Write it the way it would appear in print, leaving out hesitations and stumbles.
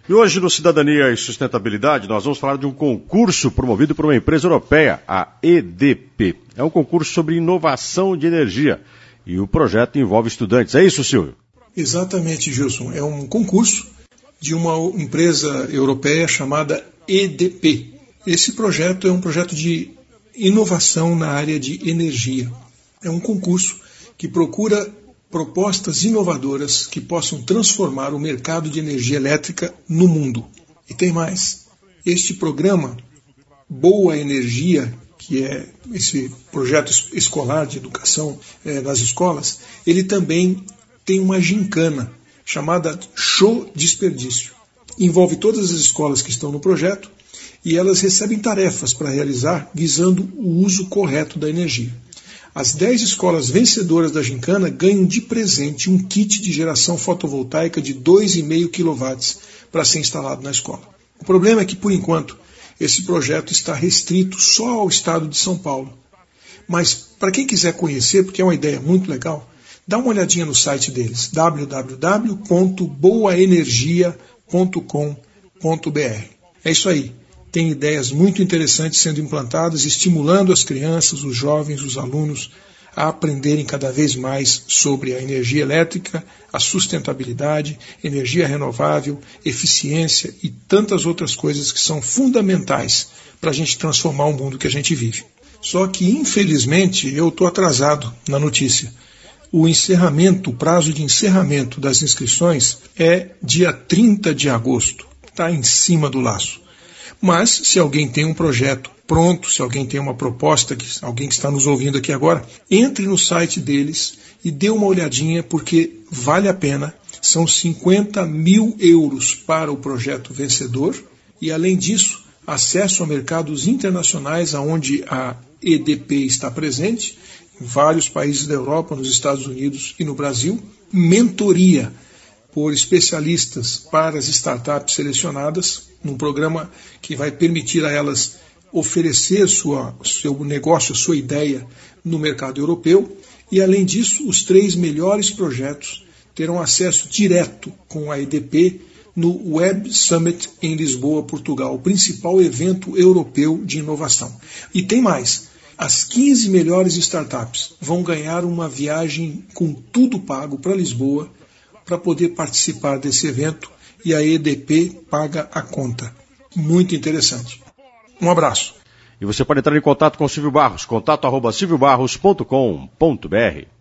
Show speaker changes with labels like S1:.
S1: E hoje no Cidadania e Sustentabilidade nós vamos falar de um concurso promovido por uma empresa europeia, a EDP. É um concurso sobre inovação de energia e o projeto envolve estudantes. É isso, Silvio?
S2: Exatamente, Gilson. É um concurso de uma empresa europeia chamada EDP. Esse projeto é um projeto de inovação na área de energia. É um concurso que procura propostas inovadoras que possam transformar o mercado de energia elétrica no mundo. E tem mais. Este programa, Boa Energia, que é esse projeto escolar de educação nas escolas, ele também tem uma gincana chamada Show Desperdício. Envolve todas as escolas que estão no projeto e elas recebem tarefas para realizar visando o uso correto da energia. As 10 escolas vencedoras da gincana ganham de presente um kit de geração fotovoltaica de 2,5 kW para ser instalado na escola. O problema é que, por enquanto, esse projeto está restrito só ao estado de São Paulo. Mas, para quem quiser conhecer, porque é uma ideia muito legal, dá uma olhadinha no site deles, www.boaenergia.com.br. É isso aí. Tem ideias muito interessantes sendo implantadas, estimulando as crianças, os jovens, os alunos a aprenderem cada vez mais sobre a energia elétrica, a sustentabilidade, energia renovável, eficiência e tantas outras coisas que são fundamentais para a gente transformar o mundo que a gente vive. Só que, infelizmente, eu estou atrasado na notícia. O prazo de encerramento das inscrições é dia 30 de agosto. Está em cima do laço. Mas, se alguém tem um projeto pronto, se alguém tem uma proposta, alguém que está nos ouvindo aqui agora, entre no site deles e dê uma olhadinha, porque vale a pena. São 50 mil euros para o projeto vencedor e, além disso, acesso a mercados internacionais onde a EDP está presente, em vários países da Europa, nos Estados Unidos e no Brasil, mentoria por especialistas para as startups selecionadas, num programa que vai permitir a elas oferecer seu negócio, a sua ideia no mercado europeu. E, além disso, os 3 melhores projetos terão acesso direto com a EDP no Web Summit em Lisboa, Portugal, o principal evento europeu de inovação. E tem mais. As 15 melhores startups vão ganhar uma viagem com tudo pago para Lisboa para poder participar desse evento e a EDP paga a conta. Muito interessante. Um abraço.
S1: E você pode entrar em contato com o Silvio Barros, contato@silviobarros.com.br.